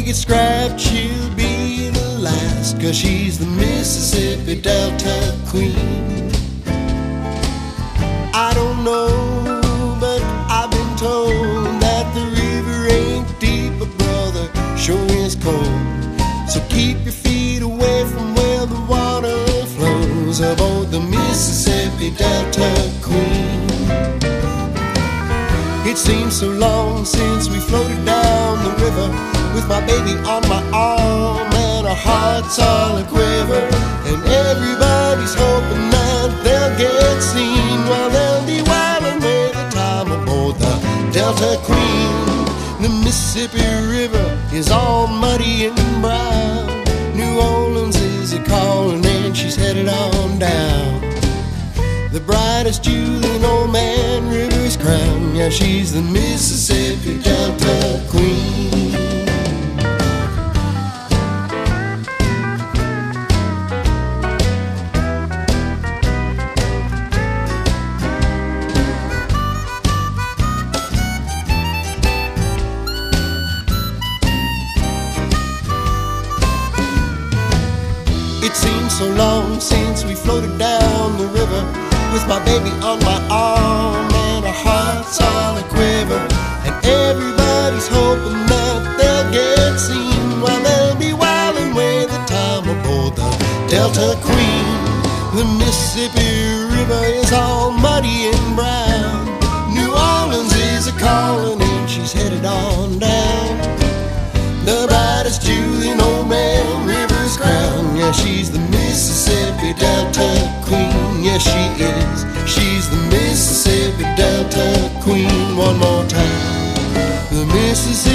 get scrapped, she'll be the last, 'cause she's the Mississippi Delta Queen. I don't know, but I've been told that the river ain't deep, but brother, sure is cold. So keep your feet away from where the water flows aboard the Mississippi Delta Queen. It seems so long since we floated down the river with my baby on my arm and our hearts all a quiver, and everybody's hoping that they'll get seen while they'll be wilding with the time aboard the Delta Queen. The Mississippi River is all muddy and brown. New Orleans is a calling and she's headed on down. The brightest jewel in Old Man River's crown, yeah, she's the Mississippi Delta Queen. It seems so long since we floated down the river with my baby on my arm and our hearts all a quiver, and everybody's hoping that they'll get seen while they'll be wilding with the time aboard the Delta Queen. The Mississippi River is all muddy and brown. New Orleans is a calling and she's headed on down. The brightest jewel in Old Man River's crown, yeah, she's the Mississippi Delta Queen. Yes, she is. She's the Mississippi Delta Queen. One more time. The Mississippi